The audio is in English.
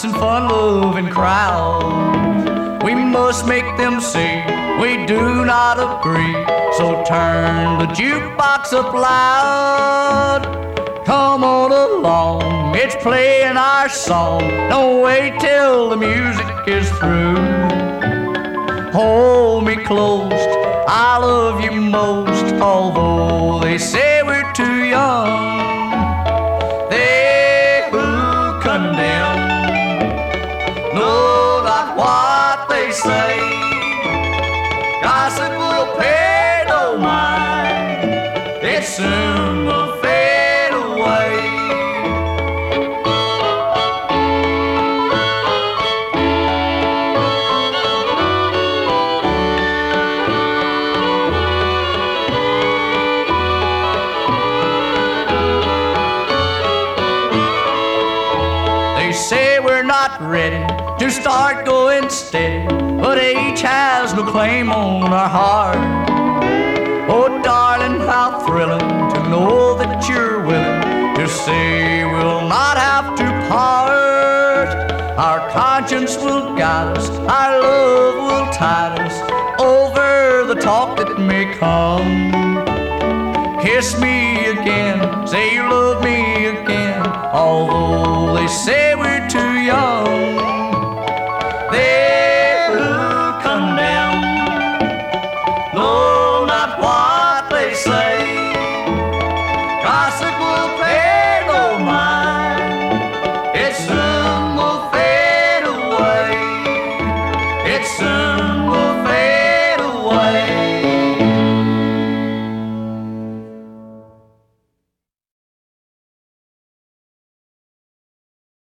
and fun-loving crowd. We must make them see we do not agree. So turn the jukebox up loud. Come on along, it's playing our song. Don't wait till the music is through. Hold me close, I love you most. Although they say we're too young, they who condemn know not what they say. Gossip will pay no mind, it soon will fade away. They say we're not ready to start going steady, but age has no claim on our heart. Oh, darling, how thrilling to know that you're willing to say we'll not have to part. Our conscience will guide us, our love will tide us over the talk that may come. Kiss me again, say you love me again, although they say we're too young.